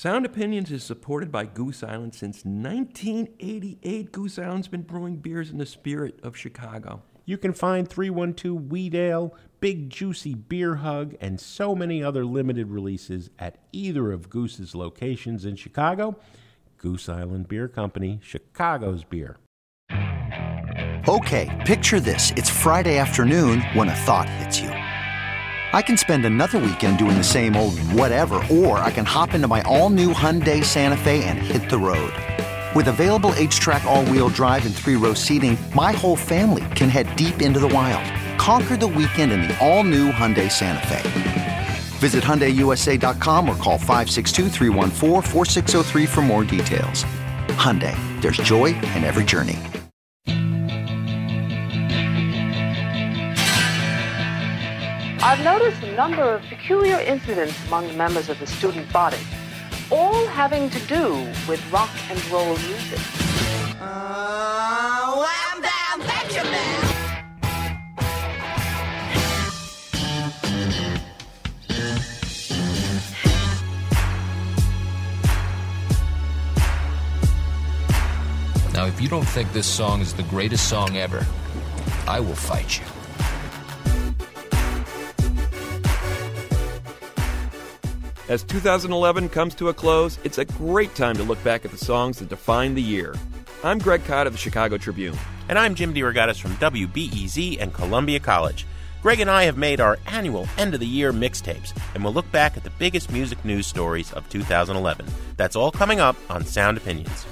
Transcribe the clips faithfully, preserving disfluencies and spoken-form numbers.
Sound Opinions is supported by Goose Island since nineteen eighty-eight. Goose Island's been brewing beers in the spirit of Chicago. You can find three one two Wheat Ale, Big Juicy Beer Hug, and so many other limited releases at either of Goose's locations in Chicago. Goose Island Beer Company, Chicago's beer. Okay, picture this. It's Friday afternoon when a thought hits you. I can spend another weekend doing the same old whatever, or I can hop into my all-new Hyundai Santa Fe and hit the road. With available H-Track all-wheel drive and three-row seating, my whole family can head deep into the wild. Conquer the weekend in the all-new Hyundai Santa Fe. Visit Hyundai U S A dot com or call five six two, three one four, four six zero three for more details. Hyundai, there's joy in every journey. I've noticed a number of peculiar incidents among the members of the student body, all having to do with rock and roll music. Uh, wham, bam, Benjamin! Now, if you don't think this song is the greatest song ever, I will fight you. As two thousand eleven comes to a close, it's a great time to look back at the songs that defined the year. I'm Greg Cott of the Chicago Tribune. And I'm Jim DeRogatis from W B E Z and Columbia College. Greg and I have made our annual end-of-the-year mixtapes, and we'll look back at the biggest music news stories of two thousand eleven. That's all coming up on Sound Opinions.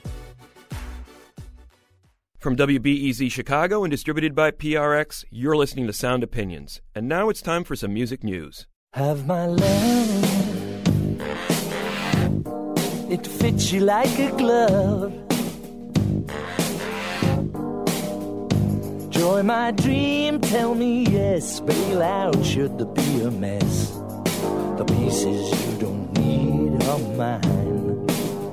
From W B E Z Chicago and distributed by P R X, you're listening to Sound Opinions. And now it's time for some music news. Have my love, it fits you like a glove. Joy my dream, tell me yes. Bail out should there be a mess. The pieces you don't need are mine.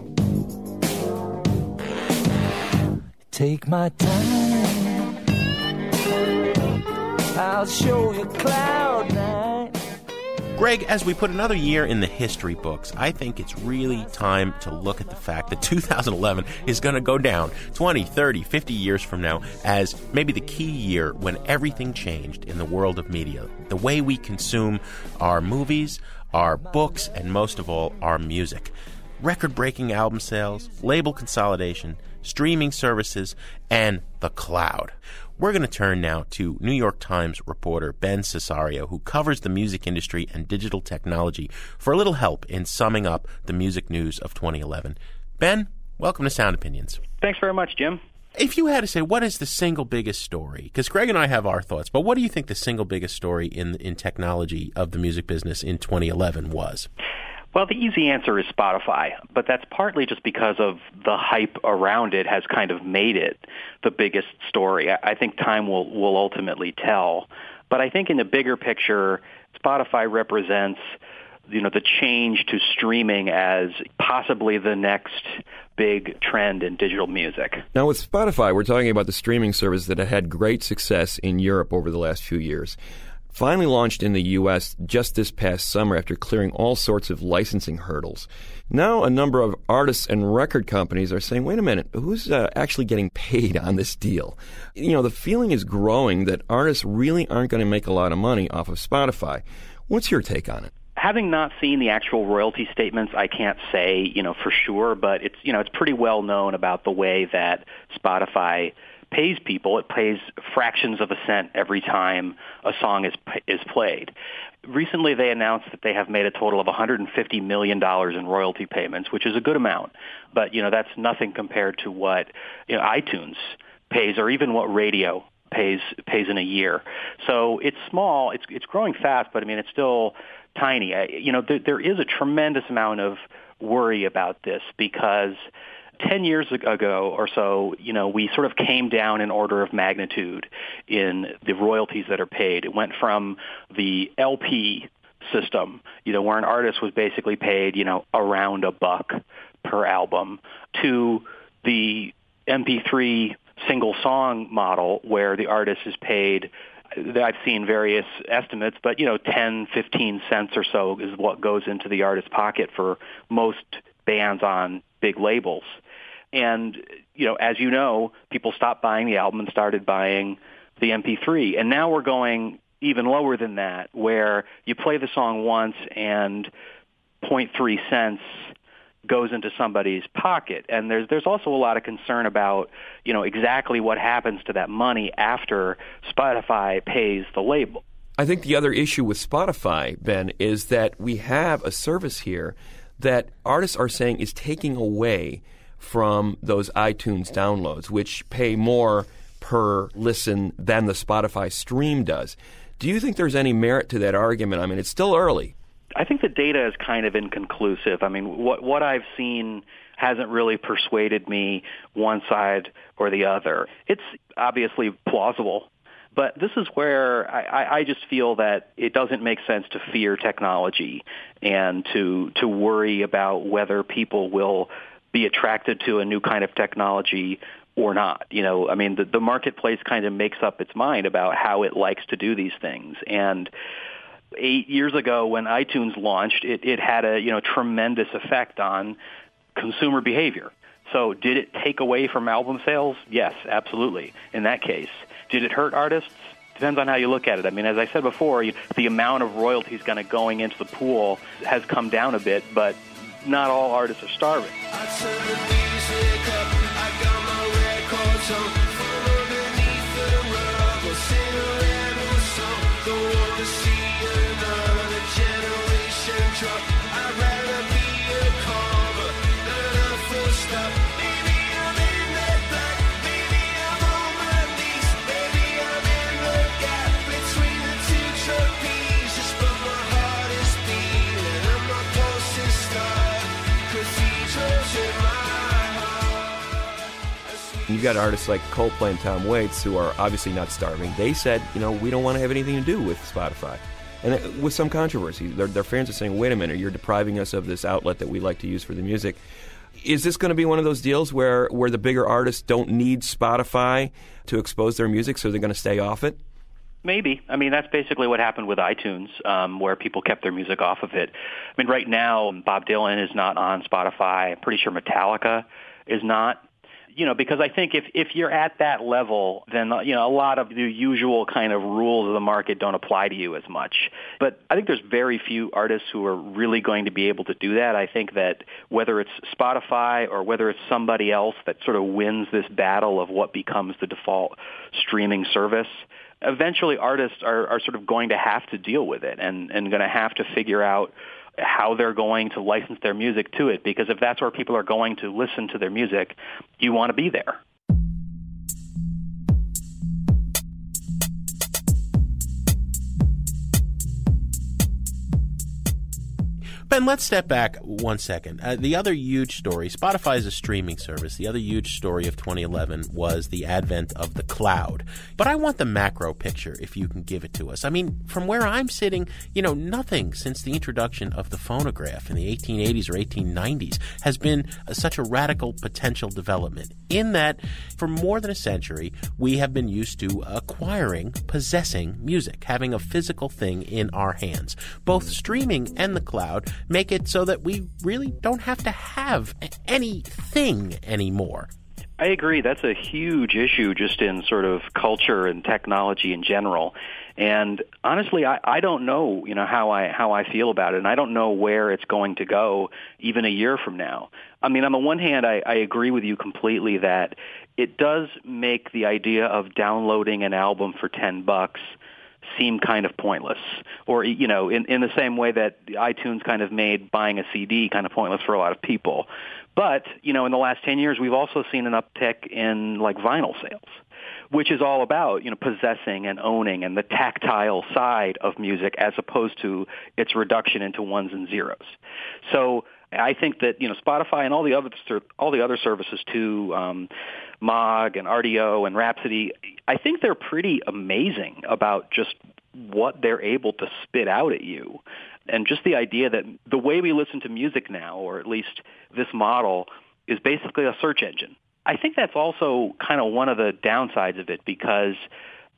Take my time, I'll show you cloud nine. Greg, as we put another year in the history books, I think it's really time to look at the fact that two thousand eleven is going to go down twenty, thirty, fifty years from now as maybe the key year when everything changed in the world of media. The way we consume our movies, our books, and most of all, our music. Record-breaking album sales, label consolidation, streaming services, and the cloud. We're going to turn now to New York Times reporter Ben Cesario, who covers the music industry and digital technology, for a little help in summing up the music news of twenty eleven. Ben, welcome to Sound Opinions. Thanks very much, Jim. If you had to say, what is the single biggest story? Because Greg and I have our thoughts, but what do you think the single biggest story in in technology of the music business in twenty eleven was? Well, the easy answer is Spotify, but that's partly just because of the hype around it has kind of made it the biggest story. I think time will, will ultimately tell. But I think in the bigger picture, Spotify represents, you know, the change to streaming as possibly the next big trend in digital music. Now with Spotify, we're talking about the streaming service that had had great success in Europe over the last few years. Finally launched in the U S just this past summer after clearing all sorts of licensing hurdles. Now a number of artists and record companies are saying, wait a minute, who's uh, actually getting paid on this deal? You know, the feeling is growing that artists really aren't going to make a lot of money off of Spotify. What's your take on it? Having not seen the actual royalty statements, I can't say, you know, for sure, but it's, you know, it's pretty well known about the way that Spotify pays people. It pays fractions of a cent every time a song is is played. Recently, they announced that they have made a total of one hundred fifty million dollars in royalty payments, which is a good amount. But, you know, that's nothing compared to what, you know, iTunes pays or even what radio pays pays in a year. So it's small. It's it's growing fast, but, I mean, it's still tiny. I, you know, there, there is a tremendous amount of worry about this because ten years ago or so, you know, we sort of came down in order of magnitude in the royalties that are paid. It went from the L P system, you know, where an artist was basically paid, you know, around a buck per album, to the M P three single song model where the artist is paid I've seen various estimates, but, you know, ten, fifteen cents or so is what goes into the artist's pocket for most bands on big labels. And, you know, as you know, people stopped buying the album and started buying the M P three. And now we're going even lower than that, where you play the song once and zero point three cents goes into somebody's pocket. And there's there's also a lot of concern about, you know, exactly what happens to that money after Spotify pays the label. I think the other issue with Spotify, Ben, is that we have a service here that artists are saying is taking away from those iTunes downloads, which pay more per listen than the Spotify stream does. Do you think there's any merit to that argument? I mean, it's still early. I think the data is kind of inconclusive. I mean, what what I've seen hasn't really persuaded me one side or the other. It's obviously plausible, but this is where I, I just feel that it doesn't make sense to fear technology and to to worry about whether people will be attracted to a new kind of technology or not. You know, I mean, the, the marketplace kind of makes up its mind about how it likes to do these things. And eight years ago when iTunes launched, it, it had a, you know, tremendous effect on consumer behavior. So did it take away from album sales? Yes, absolutely. In that case. Did it hurt artists? Depends on how you look at it. I mean, as I said before, you, the amount of royalties kind of going into the pool has come down a bit, but not all artists are starving. I turn the music up, I got my records on, follow beneath the rug, or sing a random song, don't wanna see another generation drop, I'd rather be a comma than a full stop, maybe I'm in the black, maybe I'm on my knees, maybe I'm in the gap between the two trapezes, but my heart is beating and my pulse is starting. You've got artists like Coldplay and Tom Waits who are obviously not starving. They said, you know, we don't want to have anything to do with Spotify. And with some controversy, their, their fans are saying, wait a minute, you're depriving us of this outlet that we like to use for the music. Is this going to be one of those deals where, where the bigger artists don't need Spotify to expose their music, so they're going to stay off it? Maybe. I mean, that's basically what happened with iTunes, um, where people kept their music off of it. I mean, right now, Bob Dylan is not on Spotify. I'm pretty sure Metallica is not. You know, because I think if, if you're at that level, then, you know, a lot of the usual kind of rules of the market don't apply to you as much. But I think there's very few artists who are really going to be able to do that. I think that whether it's Spotify or whether it's somebody else that sort of wins this battle of what becomes the default streaming service, eventually artists are, are sort of going to have to deal with it and, and going to have to figure out how they're going to license their music to it, because if that's where people are going to listen to their music, you want to be there. Ben, let's step back one second. Uh, the other huge story, Spotify is a streaming service. The other huge story of twenty eleven was the advent of the cloud. But I want the macro picture, if you can give it to us. I mean, from where I'm sitting, you know, nothing since the introduction of the phonograph in the eighteen eighties or eighteen nineties has been uh, such a radical potential development, in that for more than a century, we have been used to acquiring, possessing music, having a physical thing in our hands. Both streaming and the cloud make it so that we really don't have to have anything anymore. I agree. That's a huge issue just in sort of culture and technology in general. And honestly, I, I don't know, you know, how I how I feel about it, and I don't know where it's going to go even a year from now. I mean, on the one hand, I, I agree with you completely that it does make the idea of downloading an album for ten bucks seem kind of pointless, or, you know, in, in the same way that iTunes kind of made buying a C D kind of pointless for a lot of people. But, you know, in the last ten years, we've also seen an uptick in, like, vinyl sales, which is all about, you know, possessing and owning and the tactile side of music as opposed to its reduction into ones and zeros. So I think that, you know, Spotify and all the other all the other services too, um, M O G and R D O and Rhapsody, I think they're pretty amazing about just what they're able to spit out at you. And just the idea that the way we listen to music now, or at least this model, is basically a search engine. I think that's also kind of one of the downsides of it, because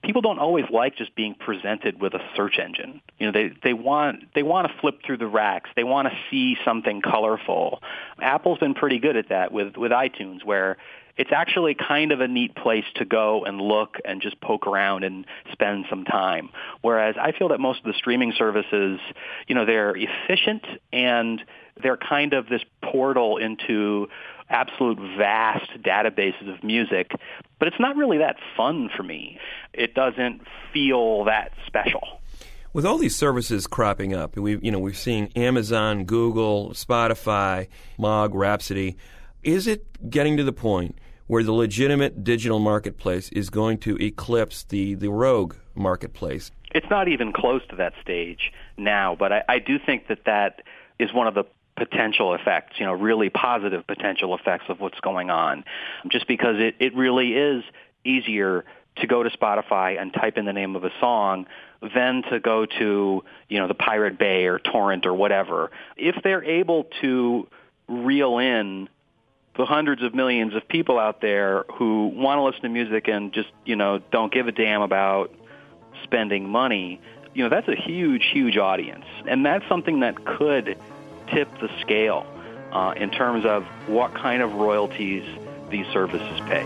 people don't always like just being presented with a search engine. You know, they, they want they want to flip through the racks. They want to see something colorful. Apple's been pretty good at that with, with iTunes, where it's actually kind of a neat place to go and look and just poke around and spend some time. Whereas I feel that most of the streaming services, you know, they're efficient and they're kind of this portal into absolute vast databases of music, but it's not really that fun for me. It doesn't feel that special. With all these services cropping up, we you know we're seeing Amazon, Google, Spotify, Mog, Rhapsody. Is it getting to the point where the legitimate digital marketplace is going to eclipse the, the rogue marketplace? It's not even close to that stage now, but I, I do think that that is one of the potential effects, you know, really positive potential effects of what's going on, just because it, it really is easier to go to Spotify and type in the name of a song than to go to, you know, the Pirate Bay or Torrent or whatever. If they're able to reel in the hundreds of millions of people out there who want to listen to music and just, you know, don't give a damn about spending money, you know, that's a huge, huge audience. And that's something that could tip the scale uh, in terms of what kind of royalties these services pay.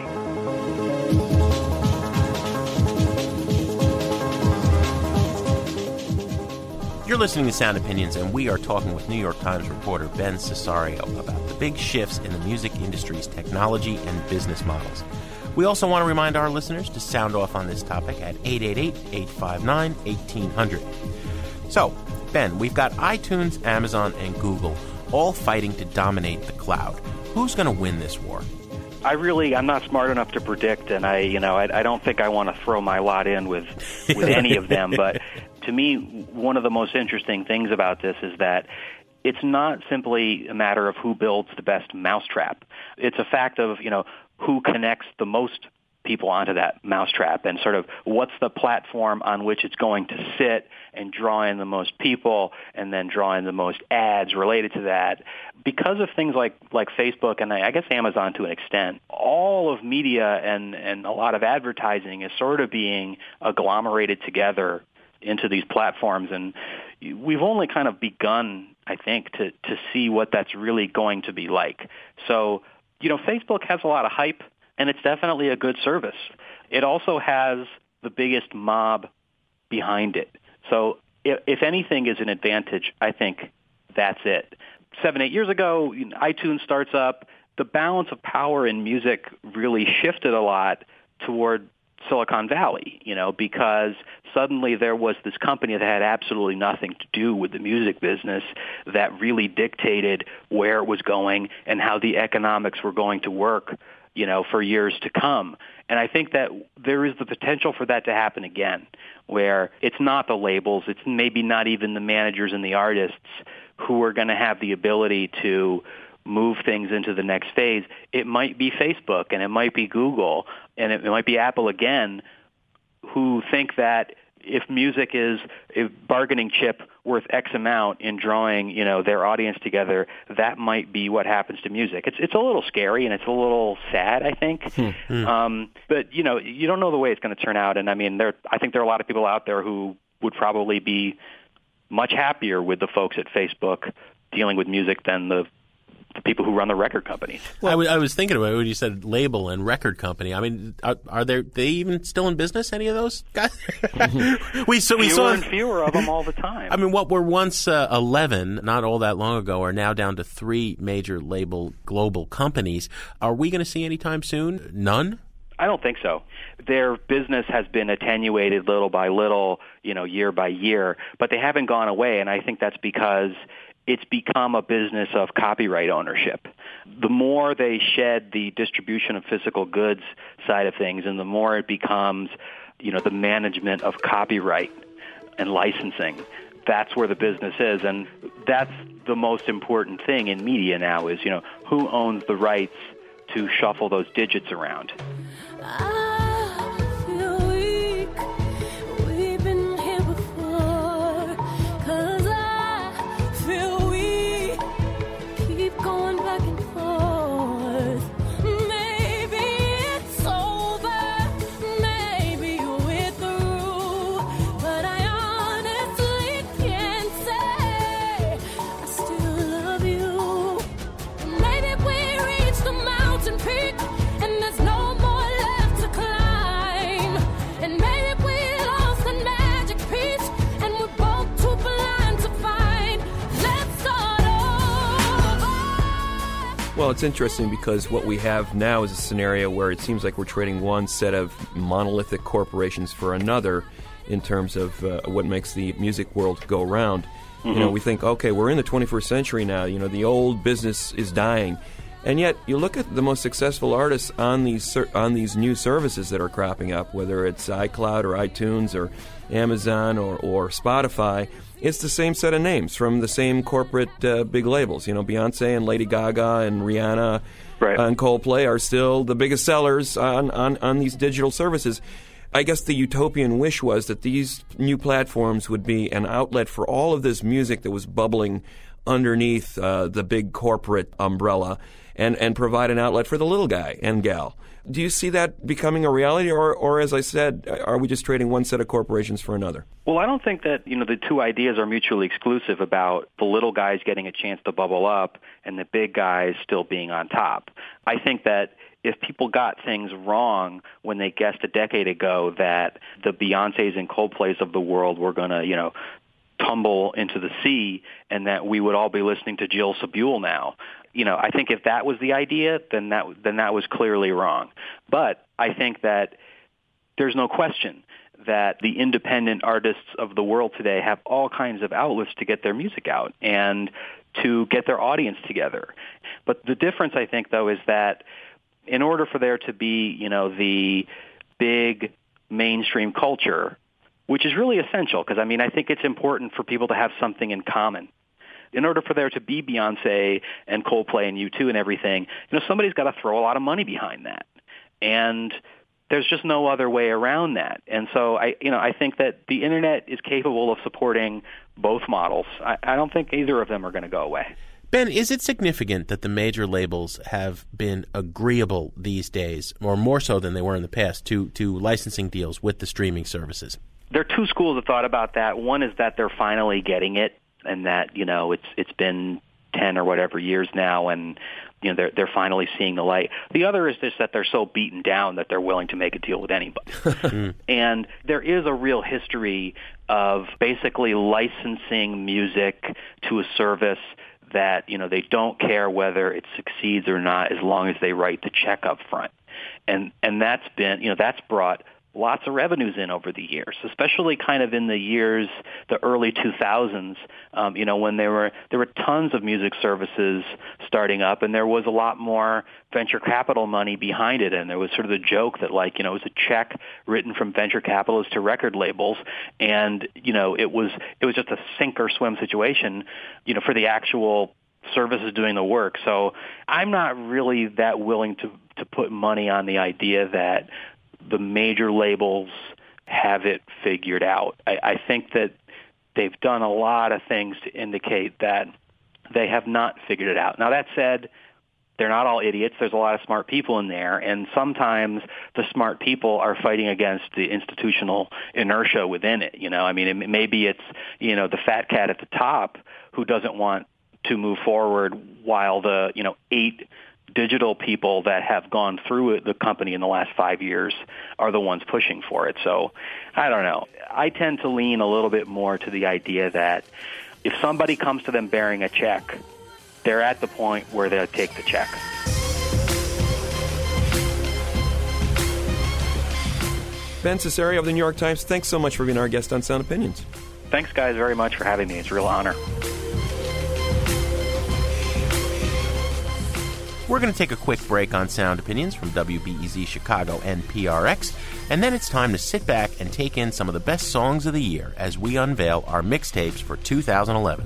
You're listening to Sound Opinions, and we are talking with New York Times reporter Ben Cesario about the big shifts in the music industry's technology and business models. We also want to remind our listeners to sound off on this topic at eight eight eight, eight five nine, one eight zero zero. So, Ben, we've got iTunes, Amazon, and Google all fighting to dominate the cloud. Who's going to win this war? I really, I'm not smart enough to predict, and I, you know, I, I don't think I want to throw my lot in with, with any of them. But to me, one of the most interesting things about this is that it's not simply a matter of who builds the best mousetrap. It's a fact of, you know, who connects the most people onto that mousetrap, and sort of what's the platform on which it's going to sit and draw in the most people and then draw in the most ads related to that. Because of things like, like Facebook and I guess Amazon to an extent, all of media and, and a lot of advertising is sort of being agglomerated together into these platforms. And we've only kind of begun, I think, to, to see what that's really going to be like. So, you know, Facebook has a lot of hype, and it's definitely a good service. It also has the biggest mob behind it. So if, if anything is an advantage, I think that's it. Seven, eight years ago, iTunes starts up. The balance of power in music really shifted a lot toward Silicon Valley, you know, because suddenly there was this company that had absolutely nothing to do with the music business that really dictated where it was going and how the economics were going to work, you know, for years to come. And I think that there is the potential for that to happen again, where it's not the labels, it's maybe not even the managers and the artists who are going to have the ability to move things into the next phase. It might be Facebook, and it might be Google, and it might be Apple again, who think that if music is a bargaining chip worth X amount in drawing, you know, their audience together, that might be what happens to music. It's it's a little scary and it's a little sad, I think. Hmm. Um, but you know, you don't know the way it's going to turn out. And I mean, there, I think there are a lot of people out there who would probably be much happier with the folks at Facebook dealing with music than the the people who run the record companies. Well, I, w- I was thinking about it when you said label and record company. I mean, are, are there they even still in business? Any of those guys? we so we fewer saw and fewer of them all the time. I mean, what were once uh, eleven, not all that long ago, are now down to three major label global companies. Are we going to see anytime soon? None. I don't think so. Their business has been attenuated little by little, you know, year by year, but they haven't gone away, and I think that's because it's become a business of copyright ownership. The more they shed the distribution of physical goods side of things, and the more it becomes, you know, the management of copyright and licensing, that's where the business is. And that's the most important thing in media now is, you know, who owns the rights to shuffle those digits around. Maybe it's over, maybe you're with the Well, it's interesting because what we have now is a scenario where it seems like we're trading one set of monolithic corporations for another in terms of uh, what makes the music world go round. Mm-hmm. You know, we think, okay, we're in the twenty-first century now. You know, the old business is dying. And yet, you look at the most successful artists on these ser- on these new services that are cropping up, whether it's iCloud or iTunes or Amazon or, or Spotify, it's the same set of names from the same corporate uh, big labels. You know, Beyonce and Lady Gaga and Rihanna right. and Coldplay are still the biggest sellers on, on, on these digital services. I guess the utopian wish was that these new platforms would be an outlet for all of this music that was bubbling underneath uh, the big corporate umbrella and, and provide an outlet for the little guy and gal. Do you see that becoming a reality, or, or as I said, are we just trading one set of corporations for another? Well, I don't think that, you know, the two ideas are mutually exclusive about the little guys getting a chance to bubble up and the big guys still being on top. I think that if people got things wrong when they guessed a decade ago that the Beyoncés and Coldplays of the world were going to, you know, tumble into the sea and that we would all be listening to Jill Sobule now, you know, I think if that was the idea, then that then that was clearly wrong. But I think that there's no question that the independent artists of the world today have all kinds of outlets to get their music out and to get their audience together. But the difference, I think, though, is that in order for there to be, you know, the big mainstream culture, which is really essential, because, I mean, I think it's important for people to have something in common. In order for there to be Beyonce and Coldplay and U two and everything, you know, somebody's got to throw a lot of money behind that. And there's just no other way around that. And so I, you know, I think that the Internet is capable of supporting both models. I, I don't think either of them are going to go away. Ben, is it significant that the major labels have been agreeable these days, or more so than they were in the past, to, to licensing deals with the streaming services? There are two schools of thought about that. One is that they're finally getting it, and that, you know, it's it's been ten or whatever years now, and you know they're they're finally seeing the light. The other is just that they're so beaten down that they're willing to make a deal with anybody. And there is a real history of basically licensing music to a service that, you know, they don't care whether it succeeds or not as long as they write the check up front. And and that's been, you know, that's brought lots of revenues in over the years, especially kind of in the years, the early two thousands, um, you know, when there were there were tons of music services starting up, and there was a lot more venture capital money behind it, and there was sort of the joke that, like, you know, it was a check written from venture capitalists to record labels, and, you know, it was it was just a sink or swim situation, you know, for the actual services doing the work. So I'm not really that willing to to put money on the idea that the major labels have it figured out. I, I think that they've done a lot of things to indicate that they have not figured it out. Now, that said, they're not all idiots. There's a lot of smart people in there, and sometimes the smart people are fighting against the institutional inertia within it. You know, I mean, it, maybe it's, you know, the fat cat at the top who doesn't want to move forward while the, you know, eight digital people that have gone through it, the company in the last five years are the ones pushing for it. So I don't know. I tend to lean a little bit more to the idea that if somebody comes to them bearing a check, they're at the point where they'll take the check. Ben Cesario of the New York Times, thanks so much for being our guest on Sound Opinions. Thanks, guys, very much for having me. It's a real honor. We're going to take a quick break on Sound Opinions from W B E Z Chicago and P R X, and then it's time to sit back and take in some of the best songs of the year as we unveil our mixtapes for two thousand eleven.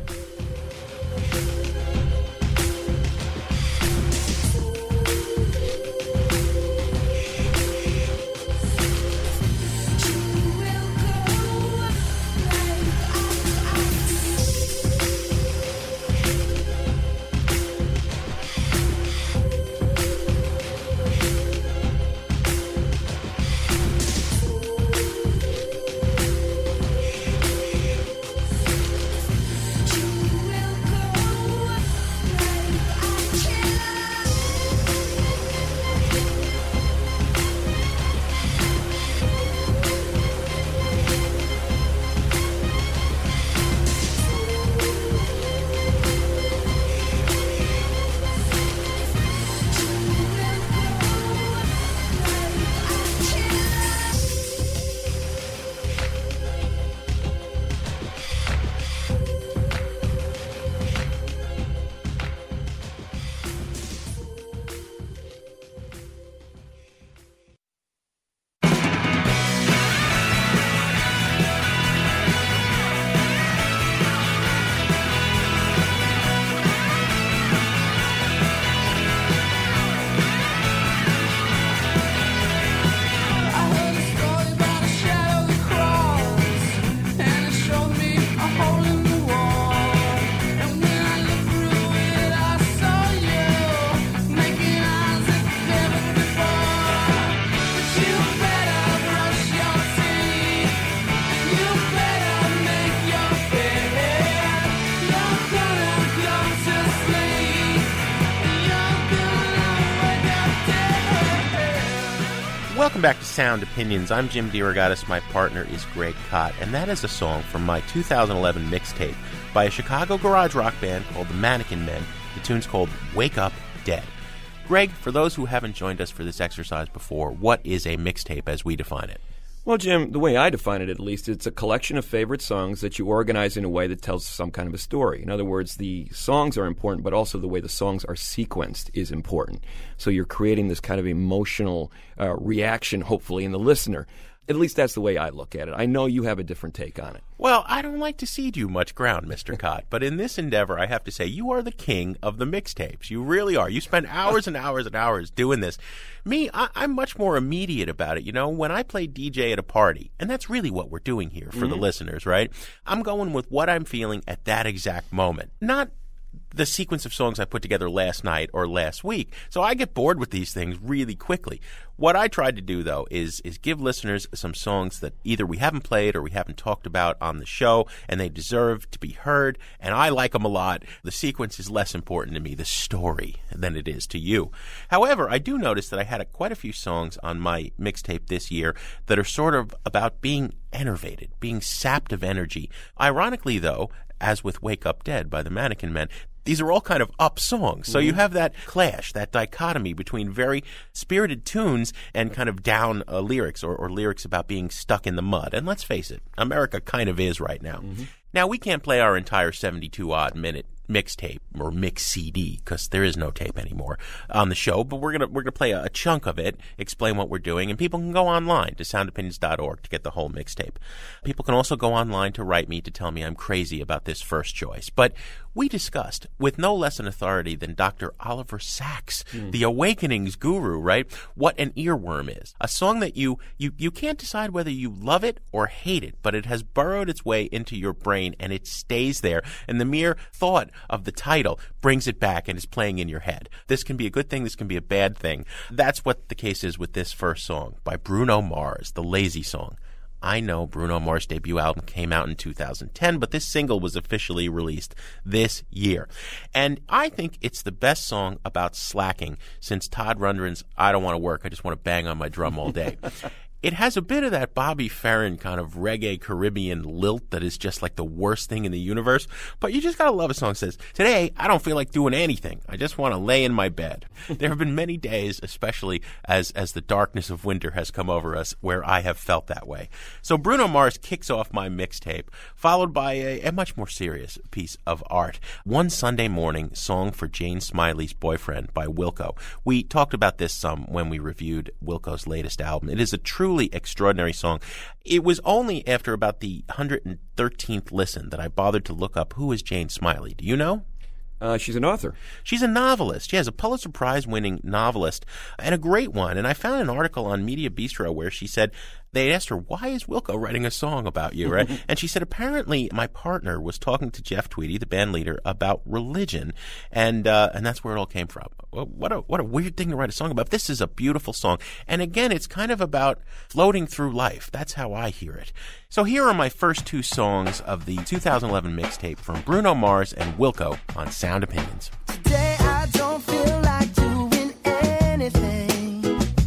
Welcome back to Sound Opinions. I'm Jim DeRogatis. My partner is Greg Kot, and that is a song from my two thousand eleven mixtape by a Chicago garage rock band called the Mannequin Men. The tune's called Wake Up Dead. Greg, for those who haven't joined us for this exercise before, what is a mixtape as we define it? Well, Jim, the way I define it, at least, it's a collection of favorite songs that you organize in a way that tells some kind of a story. In other words, the songs are important, but also the way the songs are sequenced is important. So you're creating this kind of emotional uh, reaction, hopefully, in the listener. At least that's the way I look at it. I know you have a different take on it. Well, I don't like to cede you much ground, Mister Kot, but in this endeavor, I have to say, you are the king of the mixtapes. You really are. You spend hours and hours and hours doing this. Me, I, I'm much more immediate about it. You know, when I play D J at a party, and that's really what we're doing here for mm-hmm. the listeners, right? I'm going with what I'm feeling at that exact moment, not the sequence of songs I put together last night or last week. So I get bored with these things really quickly. What I tried to do, though, is is give listeners some songs that either we haven't played or we haven't talked about on the show, and they deserve to be heard, and I like them a lot. The sequence is less important to me, the story, than it is to you. However, I do notice that I had a, quite a few songs on my mixtape this year that are sort of about being enervated, being sapped of energy. Ironically, though, as with Wake Up Dead by the Mannequin Men, these are all kind of up songs. So you have that clash, that dichotomy between very spirited tunes and kind of down uh, lyrics or, or lyrics about being stuck in the mud. And let's face it, America kind of is right now. Mm-hmm. Now, we can't play our entire seventy-two odd minute mixtape or mix C D because there is no tape anymore on the show, but we're gonna we're gonna play a, a chunk of it, explain what we're doing, and people can go online to sound opinions dot org to get the whole mixtape. People can also go online to write me to tell me I'm crazy about this first choice. But we discussed, with no less an authority than Doctor Oliver Sacks, mm. the Awakenings guru, right, what an earworm is. A song that you, you you can't decide whether you love it or hate it, but it has burrowed its way into your brain and it stays there. And the mere thought of the title brings it back and is playing in your head. This can be a good thing, this can be a bad thing. That's what the case is with this first song by Bruno Mars, the Lazy Song. I know Bruno Mars' debut album came out in two thousand ten, but this single was officially released this year. And I think it's the best song about slacking since Todd Rundgren's I Don't Want to Work, I Just Want to Bang on My Drum All Day. It has a bit of that Bobby Farron kind of reggae Caribbean lilt that is just like the worst thing in the universe. But you just gotta love a song that says, today, I don't feel like doing anything. I just want to lay in my bed. There have been many days, especially as, as the darkness of winter has come over us, where I have felt that way. So Bruno Mars kicks off my mixtape, followed by a, a much more serious piece of art. One Sunday Morning, Song for Jane Smiley's Boyfriend by Wilco. We talked about this some when we reviewed Wilco's latest album. It is a true Truly extraordinary song. It was only after about the one hundred thirteenth listen that I bothered to look up who is Jane Smiley. Do you know? Uh, she's an author. She's a novelist. Yes, a Pulitzer Prize-winning novelist, and a great one. And I found an article on Media Bistro where she said, they asked her, why is Wilco writing a song about you, right? And she said, apparently my partner was talking to Jeff Tweedy, the band leader, about religion, and uh, and that's where it all came from. Well, what a what a weird thing to write a song about. This is a beautiful song. And again, it's kind of about floating through life. That's how I hear it. So here are my first two songs of the two thousand eleven mixtape from Bruno Mars and Wilco on Sound Opinions. Today I don't feel like doing anything.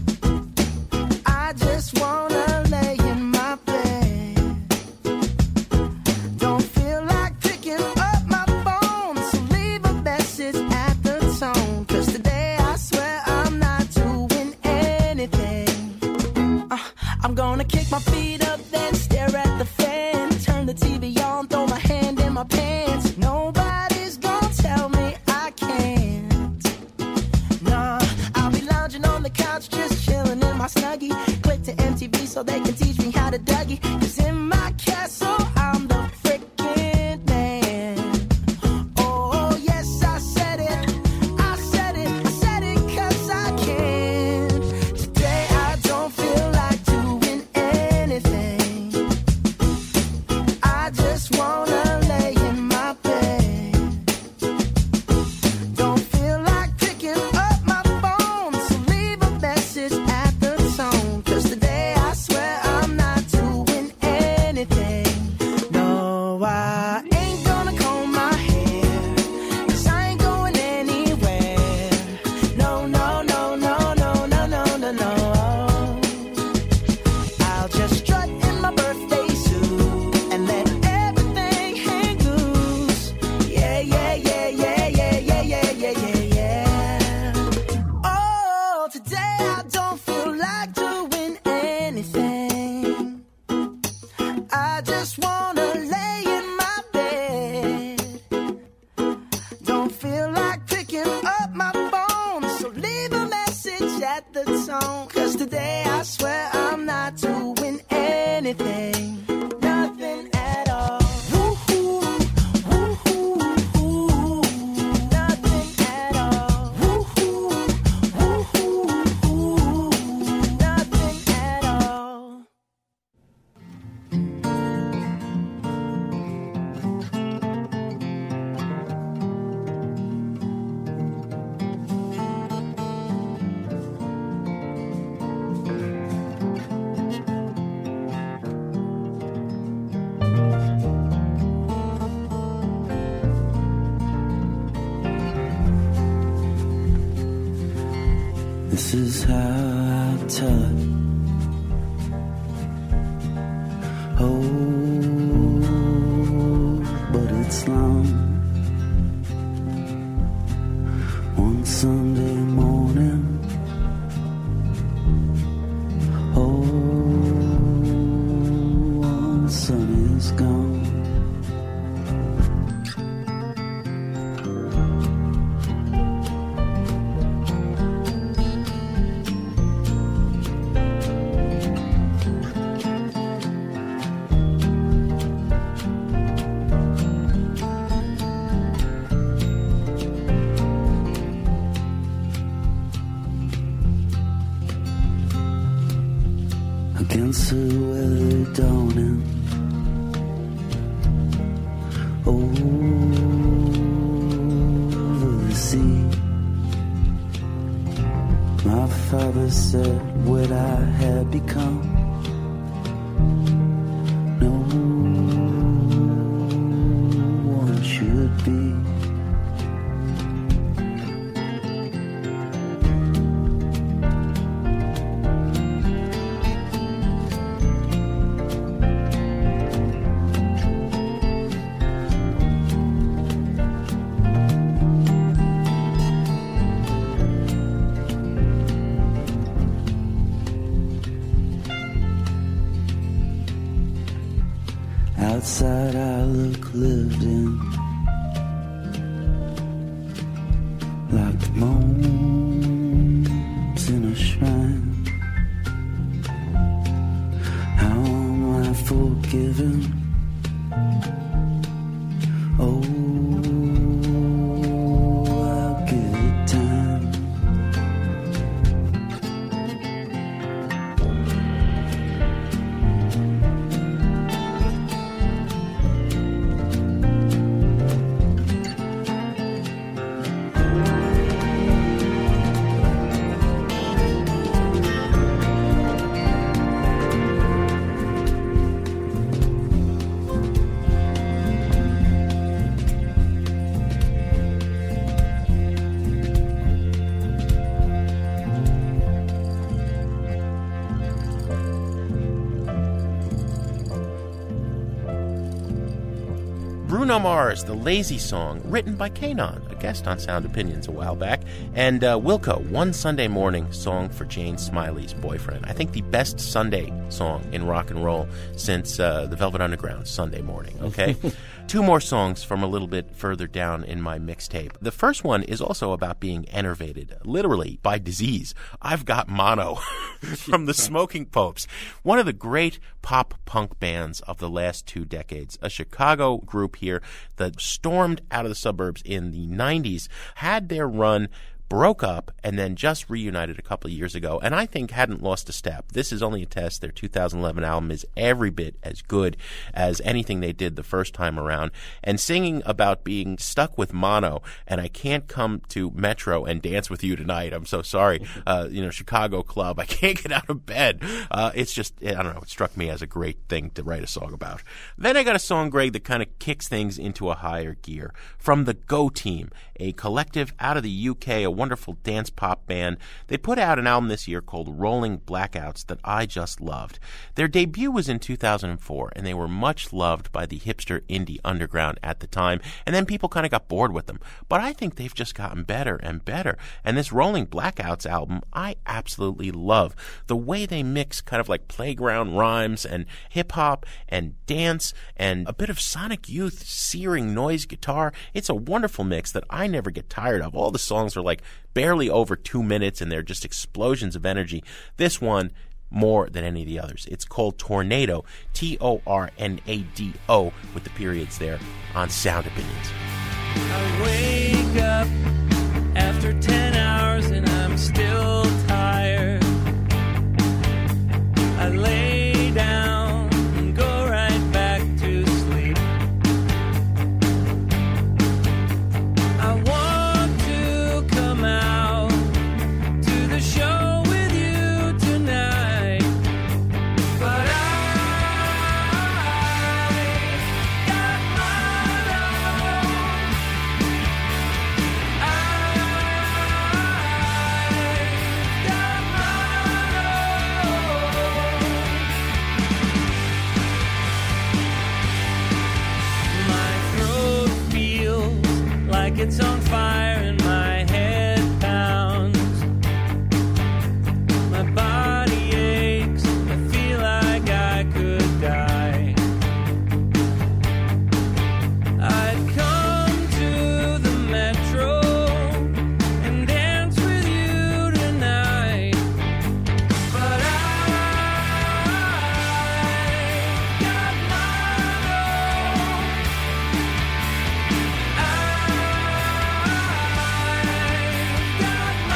I just wanna kick my feet up, then stare at the fan. Turn the T V on, throw my hand in my pants. Nobody's gonna tell me I can't. Nah, I'll be lounging on the couch, just chilling in my Snuggie. Click to M T V so they can teach me how to Dougie. Cause in my castle, I'm the freaking man. Oh, yes, I said it. I said it. I said it cause I can. Today I don't feel like doing anything. I just wanna lay in my bed. Don't feel like picking up my phone, so leave a message at the tone. Cause today I swear I'm not set the tone. Cause today I swear I'm not doing anything. Nothing at all. Woo-hoo, woo-hoo, woo-hoo. Nothing at all. Woo-hoo, woo-hoo, woo-hoo. Nothing at all. This is how I tell it. Oh, but it's long. One Sunday morning. Oh, the sun is gone. Against the weather dawning, over the sea. My father said what I had become. No one should be. Outside I look lived in, like the moans in a shrine. How am I forgiven? Oh, I'll give it time. Bruno Mars, The Lazy Song, written by Kanon, a guest on Sound Opinions a while back, and uh, Wilco, One Sunday Morning, song for Jane Smiley's boyfriend. I think the best Sunday song in rock and roll since uh, the Velvet Underground, Sunday Morning, okay? Two more songs from a little bit further down in my mixtape. The first one is also about being enervated, literally, by disease. I've got mono from the Smoking Popes, one of the great pop-punk bands of the last two decades. A Chicago group here that stormed out of the suburbs in the nineties, had their run, broke up, and then just reunited a couple of years ago, and I think hadn't lost a step. This is only a test. Their two thousand eleven album is every bit as good as anything they did the first time around. And singing about being stuck with mono, and I can't come to Metro and dance with you tonight. I'm so sorry. Uh, you know, Chicago club. I can't get out of bed. Uh, it's just, I don't know, it struck me as a great thing to write a song about. Then I got a song, Greg, that kind of kicks things into a higher gear. From the Go Team, a collective out of the U K, a wonderful dance pop band. They put out an album this year called Rolling Blackouts that I just loved. Their debut was in two thousand four, and they were much loved by the hipster indie underground at the time, and then people kind of got bored with them. But I think they've just gotten better and better, and this Rolling Blackouts album I absolutely love. The way they mix kind of like playground rhymes and hip-hop and dance and a bit of Sonic Youth searing noise guitar. It's a wonderful mix that I never get tired of. All the songs are like barely over two minutes, and they're just explosions of energy. This one, more than any of the others. It's called Tornado, T O R N A D O, with the periods there on Sound Opinions. I wake up after ten hours and I'm still tired. I lay down and go right back to sleep. I want to come out to the show with you tonight, but I got my own. I got my throat feels like it's on fire and my head pounds. My body aches. I feel like I could die. I'd come to the metro and dance with you tonight, but I got my own. I got my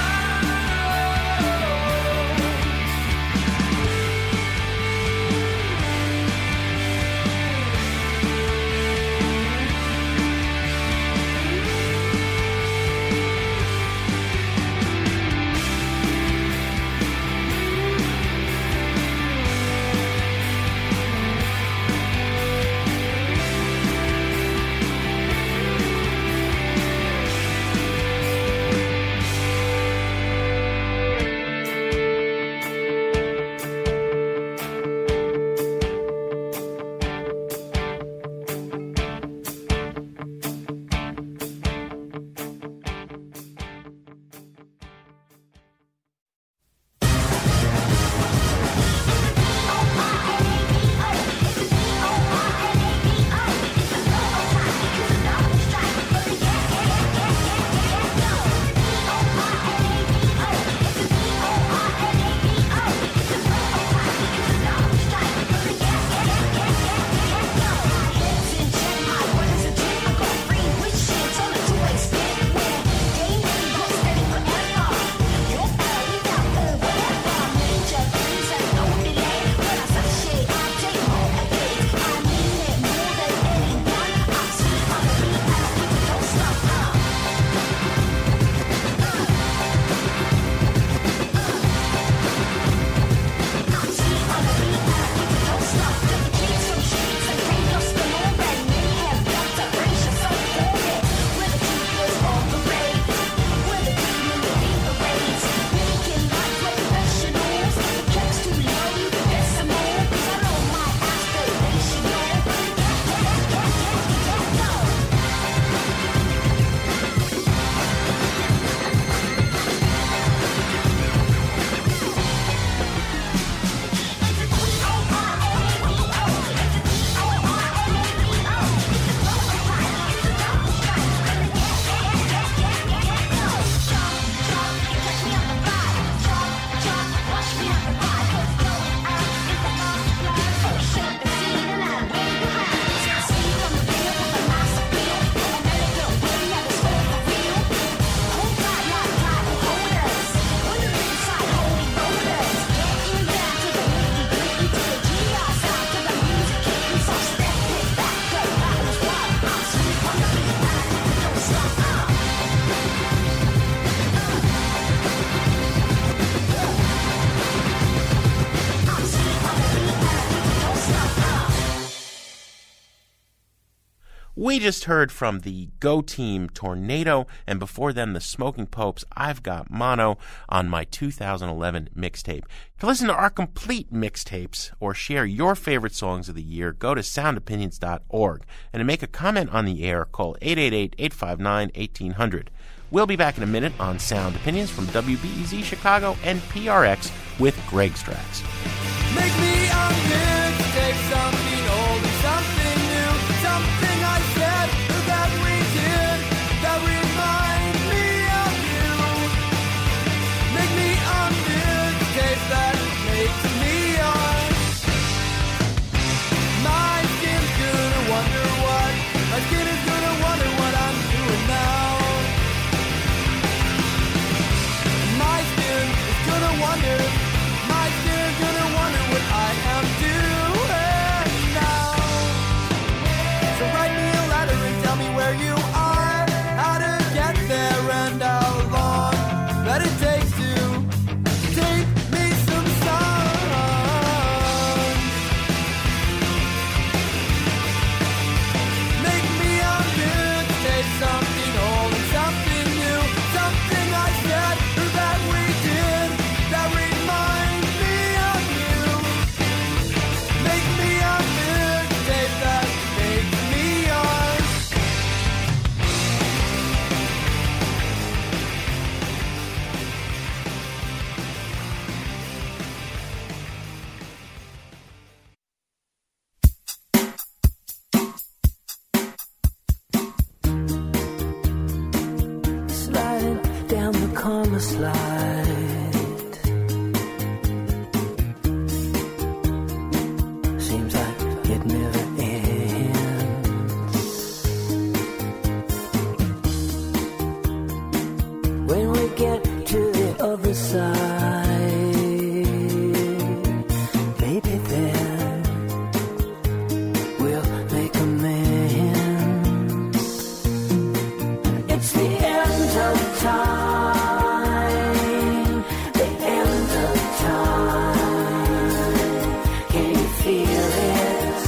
We just heard from the Go Team Tornado, and before them the Smoking Popes, I've Got Mono, on my two thousand eleven mixtape. To listen to our complete mixtapes or share your favorite songs of the year, go to sound opinions dot org. And to make a comment on the air, call eight eight eight, eight five nine, one eight hundred. We'll be back in a minute on Sound Opinions from W B E Z Chicago and P R X with Greg Strax. Make me a mixtape, something old and something new, something I said that we did that remind me of you. wonder, my spirit gonna wonder what I am doing now. So write me a letter and tell me where you are, how to get there and how long that it takes to take me some songs. Make me a mixtape, something old and something new, something I said or that we did that reminds me of you. Make me a mixtape that makes me yours. Sliding down the karma slide. Seems like it never ends. When we get to the other side, maybe then we'll make amends. It's the end of time, the end of time. Can you feel it?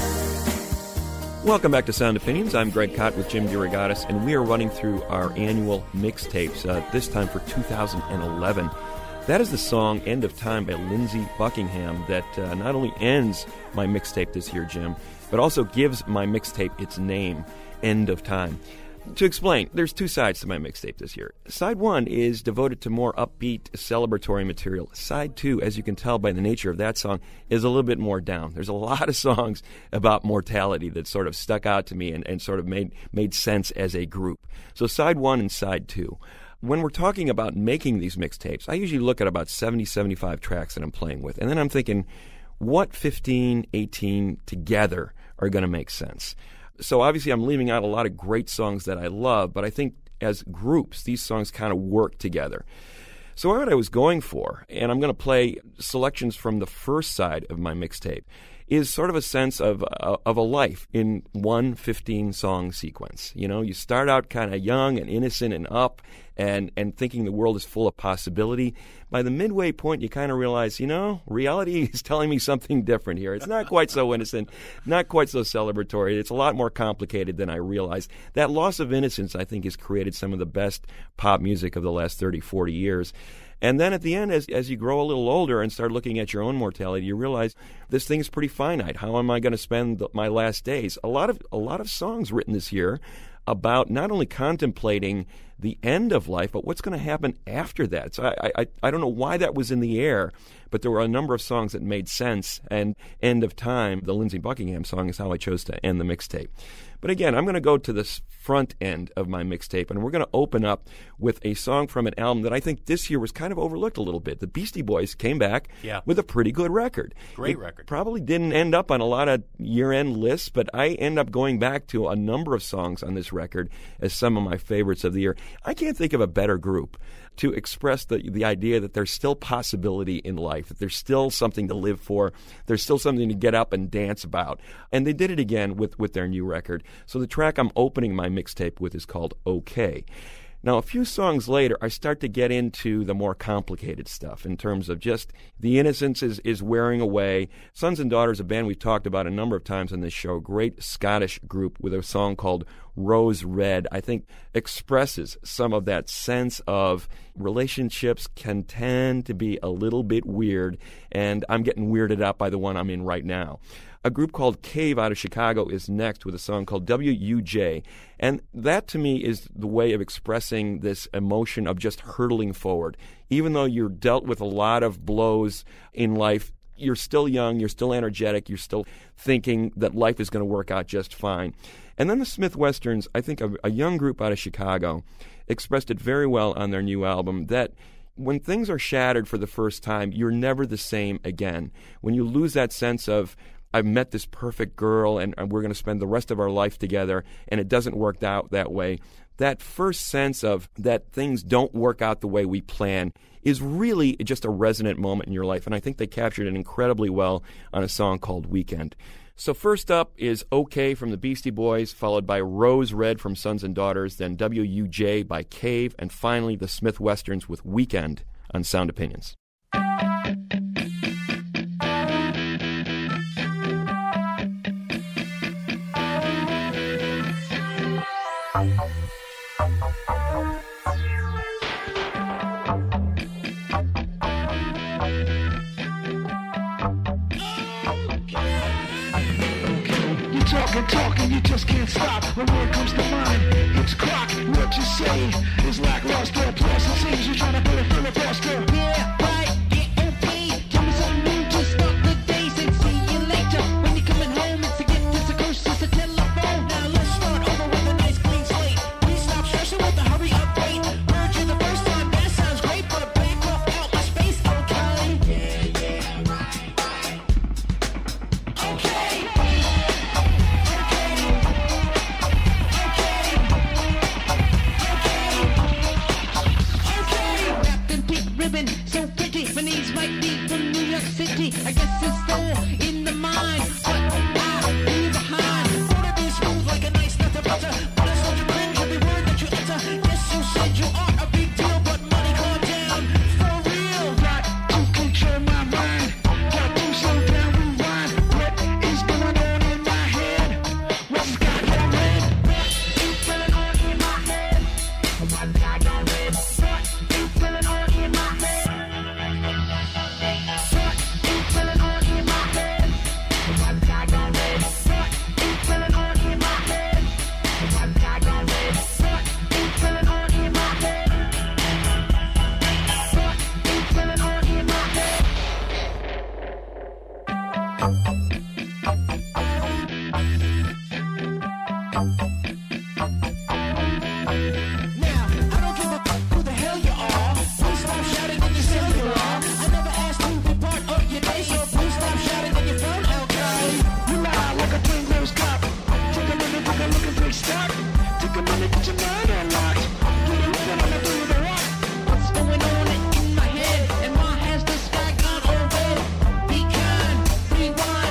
Welcome back to Sound Opinions. I'm Greg Kot with Jim DeRogatis, and we are running through our annual mixtapes, uh, this time for two thousand eleven. That is the song End of Time by Lindsey Buckingham that uh, not only ends my mixtape this year, Jim, but also gives my mixtape its name, End of Time. To explain, there's two sides to my mixtape this year. Side one is devoted to more upbeat, celebratory material. Side two, as you can tell by the nature of that song, is a little bit more down. There's a lot of songs about mortality that sort of stuck out to me and, and sort of made, made sense as a group. So side one and side two. When we're talking about making these mixtapes, I usually look at about seventy, seventy-five tracks that I'm playing with. And then I'm thinking, what fifteen, eighteen together are going to make sense? So obviously I'm leaving out a lot of great songs that I love, but I think as groups, these songs kind of work together. So what I was going for, and I'm going to play selections from the first side of my mixtape, is sort of a sense of uh, of a life in one fifteen-song sequence. You know, you start out kind of young and innocent and up and, and thinking the world is full of possibility. By the midway point, you kind of realize, you know, reality is telling me something different here. It's not quite so innocent, not quite so celebratory. It's a lot more complicated than I realized. That loss of innocence, I think, has created some of the best pop music of the last thirty, forty years. And then at the end, as as you grow a little older and start looking at your own mortality, you realize this thing is pretty finite. How am I going to spend the, my last days? A lot of a lot of songs written this year about not only contemplating the end of life, but what's going to happen after that. So I, I I don't know why that was in the air, but there were a number of songs that made sense. And End of Time, the Lindsey Buckingham song, is how I chose to end the mixtape. But again, I'm going to go to this front end of my mixtape, and we're going to open up with a song from an album that I think this year was kind of overlooked a little bit. The Beastie Boys came back yeah. with a pretty good record. Great it record. Probably didn't end up on a lot of year-end lists, but I end up going back to a number of songs on this record as some of my favorites of the year. I can't think of a better group to express the the idea that there's still possibility in life, that there's still something to live for, there's still something to get up and dance about. And they did it again with, with their new record. So the track I'm opening my mixtape with is called OK. Now, a few songs later, I start to get into the more complicated stuff in terms of just the innocence is, is wearing away. Sons and Daughters, a band we've talked about a number of times on this show, great Scottish group with a song called Rose Red, I think expresses some of that sense of relationships can tend to be a little bit weird, and I'm getting weirded out by the one I'm in right now. A group called Cave out of Chicago is next with a song called W U J. And that, to me, is the way of expressing this emotion of just hurtling forward. Even though you're dealt with a lot of blows in life, you're still young, you're still energetic, you're still thinking that life is going to work out just fine. And then the Smith Westerns, I think a, a young group out of Chicago, expressed it very well on their new album that when things are shattered for the first time, you're never the same again. When you lose that sense of I've met this perfect girl and, and we're going to spend the rest of our life together, and it doesn't work out that way. That first sense of that things don't work out the way we plan is really just a resonant moment in your life, and I think they captured it incredibly well on a song called Weekend. So first up is OK from the Beastie Boys, followed by Rose Red from Sons and Daughters, then W U J by Cave, and finally the Smith Westerns with Weekend on Sound Opinions. Talking, talking, you just can't stop. When word comes to mind, it's crock. What you say is lackluster. Plus, it seems you're trying to put a filibuster. Yeah, right, yeah, okay. Tell me something new to start the day. Said see you later. When you're coming home, it's a gift, it's a curse, it's a telephone. Now let's start over with a nice clean slate. Please stop stressing with the hurry up rate. Heard you the first time, that sounds great, but back off out my space, okay? Yeah, yeah, right, right. Okay. So pretty, my knees might be from New York City. I guess it's still in the mind, but I'll be behind. Wanna be smooth like a nice nut of butter, but it's not your cringe every word that you utter. Yes, you said you are a big deal, but money calm down. For real, got to control my mind. Got to slow down, rewind. What is going on in my head? What's got your red? What's going on in my head? What's got your red? What's going on in my head? Rewind.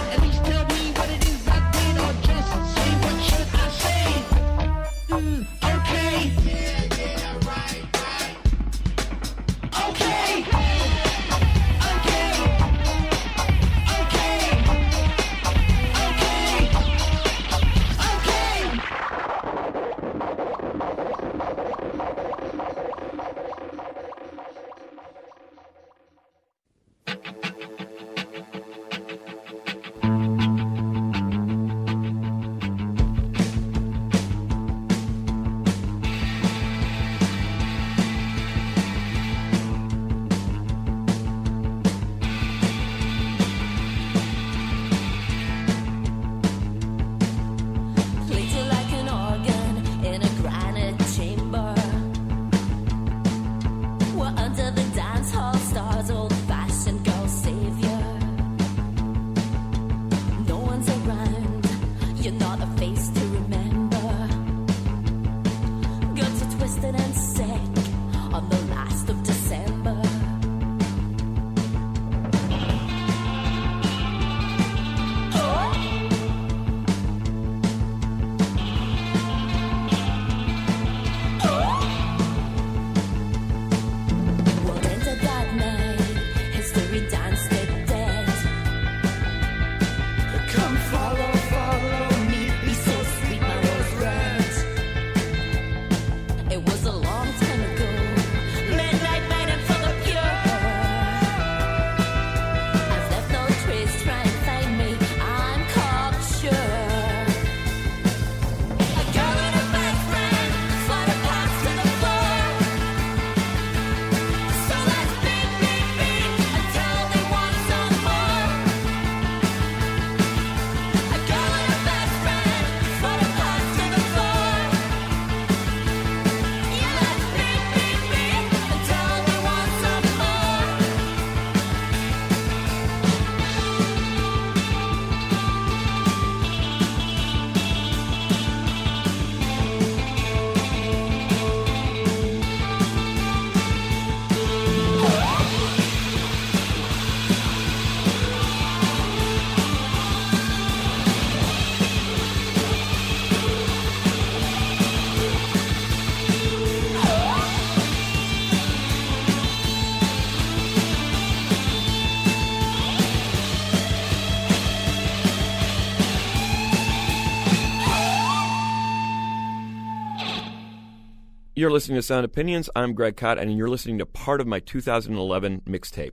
You're listening to Sound Opinions. I'm Greg Kot, and you're listening to part of my two thousand eleven mixtape.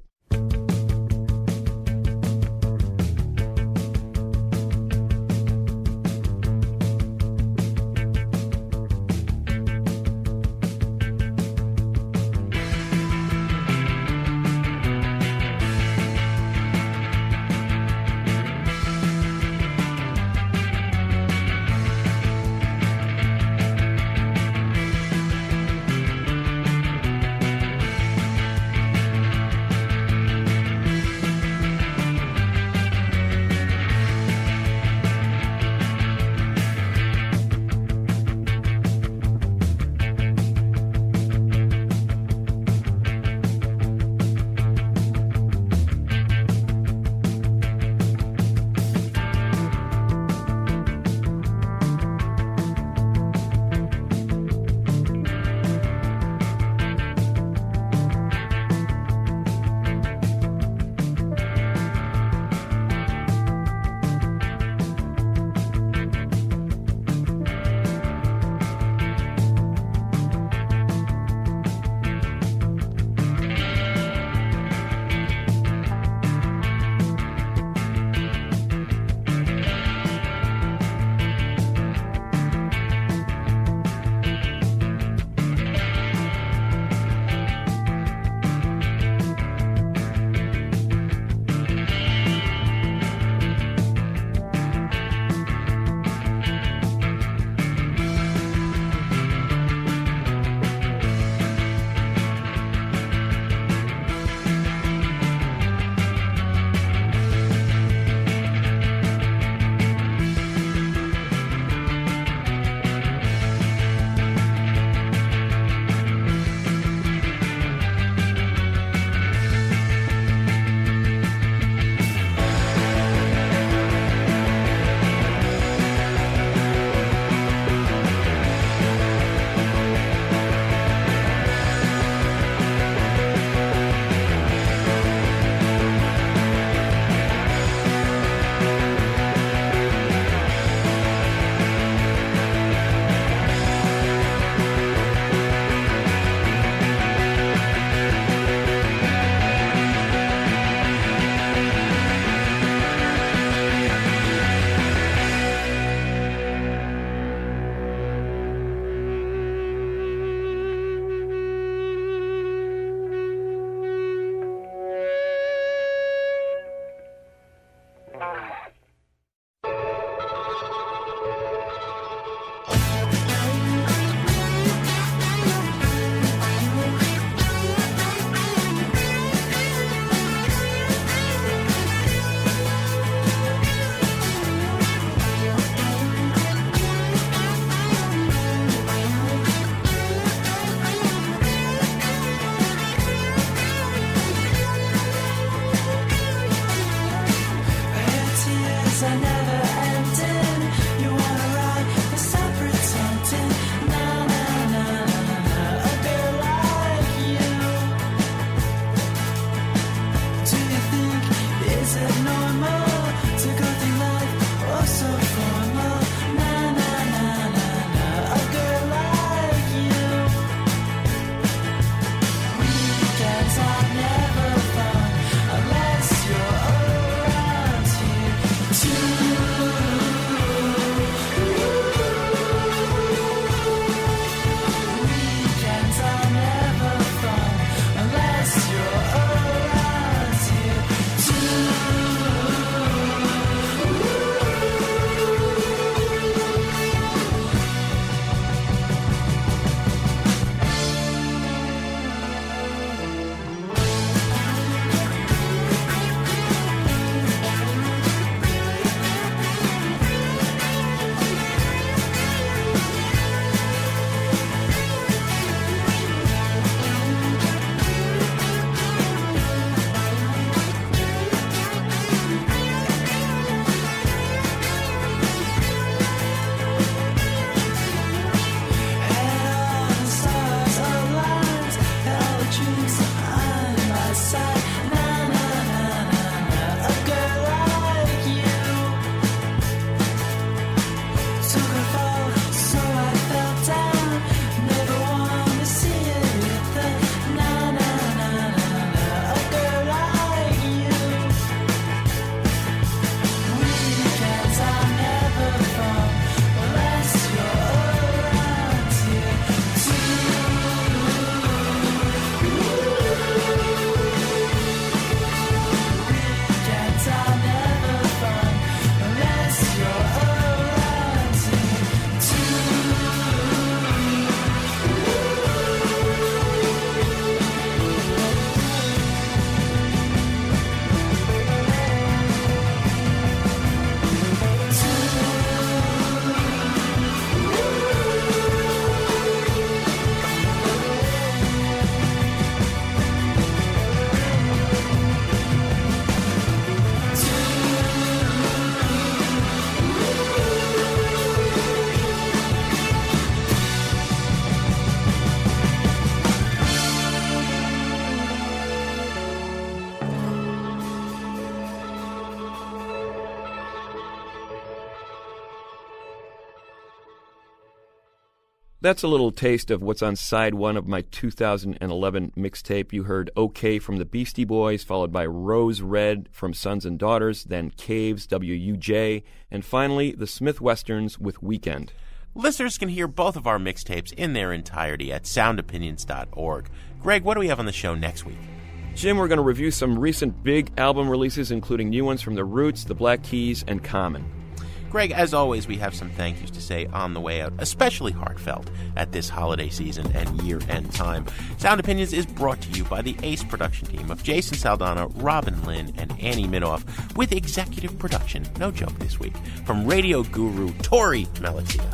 That's a little taste of what's on side one of my two thousand eleven mixtape. You heard OK from the Beastie Boys, followed by Rose Red from Sons and Daughters, then Caves, W U J, and finally the Smith Westerns with Weekend. Listeners can hear both of our mixtapes in their entirety at sound opinions dot org. Greg, what do we have on the show next week? Jim, we're going to review some recent big album releases, including new ones from The Roots, The Black Keys, and Common. Greg, as always, we have some thank yous to say on the way out, especially heartfelt at this holiday season and year-end time. Sound Opinions is brought to you by the ACE production team of Jason Saldana, Robin Lynn, and Annie Minoff, with executive production, no joke this week, from radio guru Tori Malatia.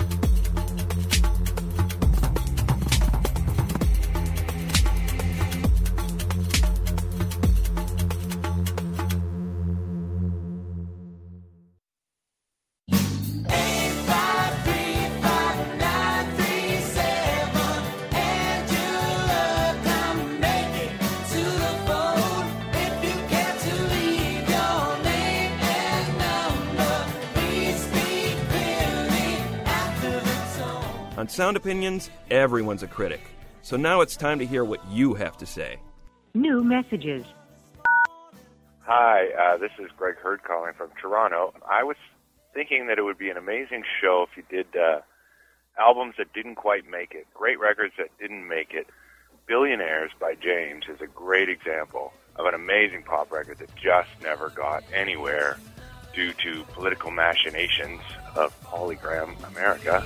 On Sound Opinions, everyone's a critic. So now it's time to hear what you have to say. New messages. Hi, uh, this is Greg Hurd calling from Toronto. I was thinking that it would be an amazing show if you did uh, albums that didn't quite make it, great records that didn't make it. Billionaires by James is a great example of an amazing pop record that just never got anywhere due to political machinations of Polygram America.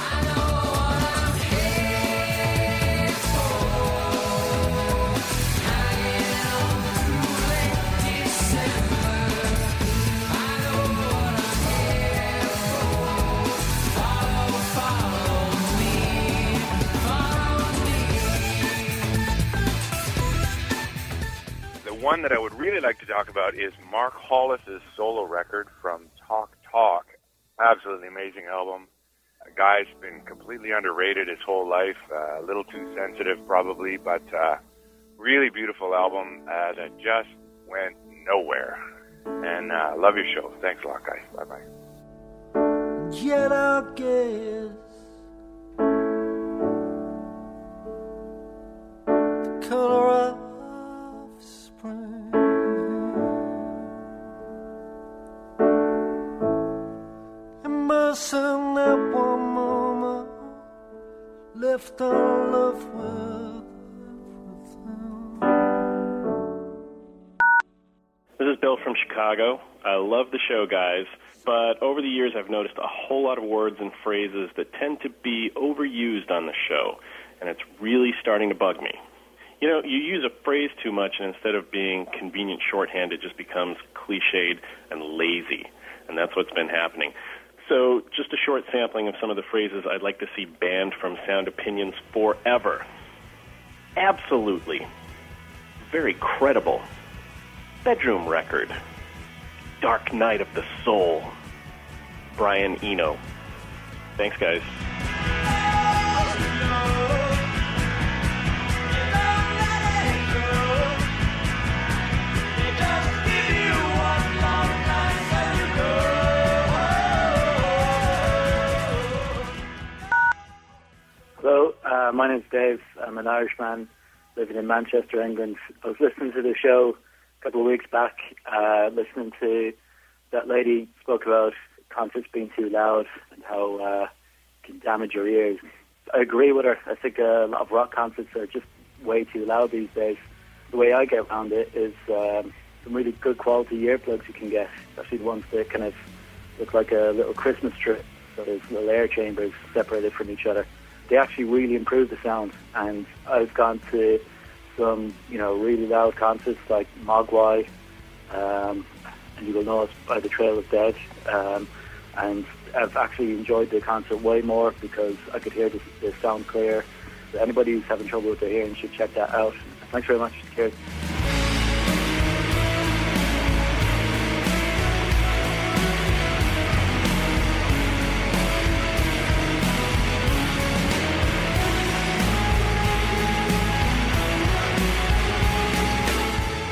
The one that I would really like to talk about is Mark Hollis's solo record from Talk Talk. Absolutely amazing album. A guy's been completely underrated his whole life, uh, a little too sensitive probably, but uh, really beautiful album uh, that just went nowhere. And uh, love your show. Thanks a lot, guys. Bye-bye. Yet I guess the color of spring immersing that one moment left on love with everything. This is Bill from Chicago. I love the show, guys, but over the years I've noticed a whole lot of words and phrases that tend to be overused on the show, and it's really starting to bug me. You know, you use a phrase too much, and instead of being convenient shorthand, it just becomes cliched and lazy, and that's what's been happening. So just a short sampling of some of the phrases I'd like to see banned from Sound Opinions forever. Absolutely. Very credible. Bedroom record. Dark Night of the Soul. Brian Eno. Thanks, guys. Hello, uh, my name's Dave. I'm an Irishman living in Manchester, England. I was listening to the show a couple of weeks back, uh, listening to that lady spoke about concerts being too loud and how uh, it can damage your ears. I agree with her. I think a lot of rock concerts are just way too loud these days. The way I get around it is um, some really good quality earplugs you can get, especially the ones that kind of look like a little Christmas tree. So there's little air chambers separated from each other. They actually really improve the sound, and I've gone to some, you know, really loud concerts like Mogwai, um, and you will know us by the Trail of Dead, um, and I've actually enjoyed the concert way more because I could hear the, the sound clear. So anybody who's having trouble with their hearing should check that out. Thanks very much. Cheers.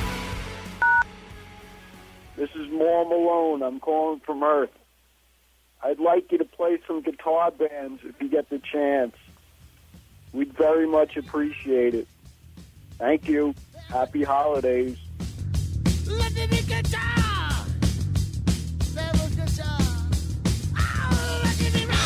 This is Maura Malone. I'm calling from Earth. I'd like you to play some guitar bands if you get the chance. We'd very much appreciate it. Thank you. Happy holidays. Let me be guitar. There was guitar. Oh, let me be rock.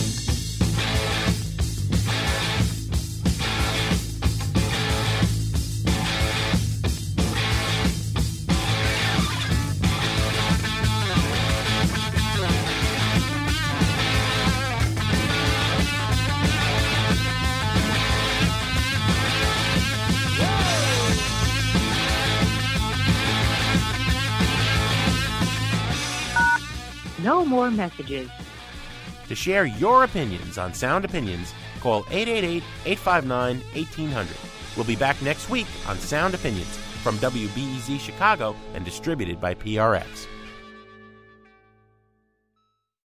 No more messages. To share your opinions on Sound Opinions, call eight eight eight, eight five nine, one eight hundred. We'll be back next week on Sound Opinions from W B E Z Chicago and distributed by P R X.